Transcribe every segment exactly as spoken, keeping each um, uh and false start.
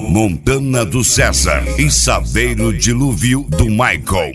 Montana do César e Saveiro Dilúvio do Michael.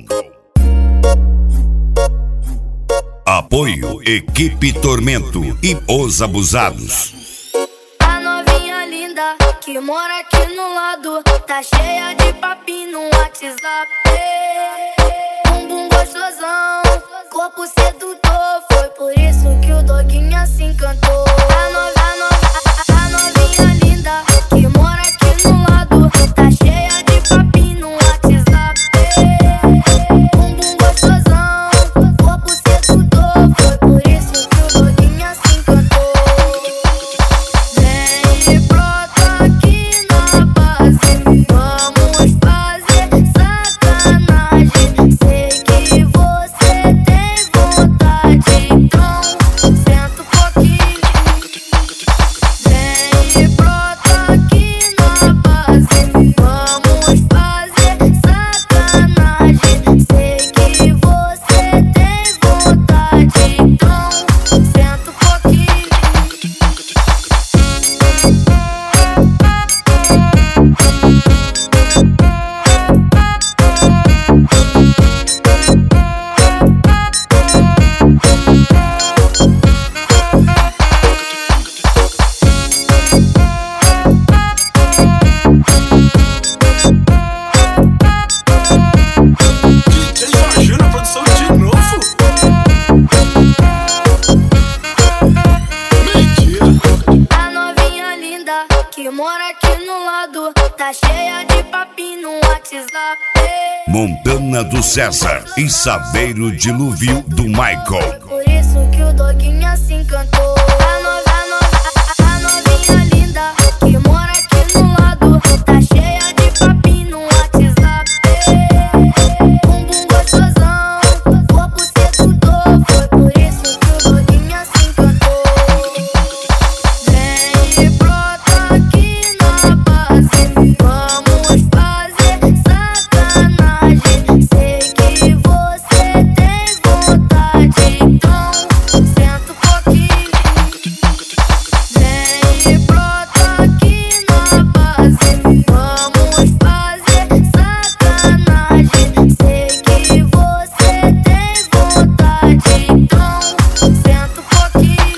Apoio Equipe Tormento e Os Abusados. A novinha linda que mora aqui no lado tá cheia de papinho no WhatsApp. Bumbum gostosão, corpo sedutor, foi por isso que o doguinha se encantou. A, no, a, no, a novinha linda que mora aqui no lado tá cheia de papinho no WhatsApp. Bumbum gostosão, corpo sedutor, foi por isso que o doguinha se encantou. Vem e brota aqui na base, vamos fazer sacanagem. Sei que você tem vontade, então senta um pouquinho. Vem e brota aqui na base, vamos fazer sacanagem. Sei que você tem vontade, então senta um pouquinho. D J Jorginho na produção de novo. Mentira. A novinha linda que mora aqui no lado tá cheia de papinho no WhatsApp. Montana do César e Saveiro Dilúvio do Michael. Por isso que o doguinha se encantou. A, no, a, no, a novinha linda que mora aqui no lado tá cheia de papinho no WhatsApp. Bumbum gostosão, corpo sedutor, foi por isso que o doguinha se encantou. Vem e brota aqui na base, vamos fazer sacanagem. Sei que você tem vontade, então senta um pouquinho. Vem e brota aqui na base, vamos fazer sacanagem. Sei que você tem vontade, então senta um pouquinho.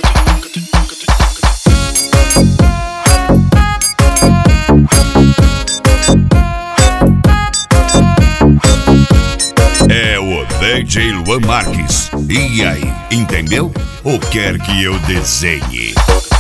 É o D J Luan Marques. E aí, entendeu? Ou quer que eu desenhe?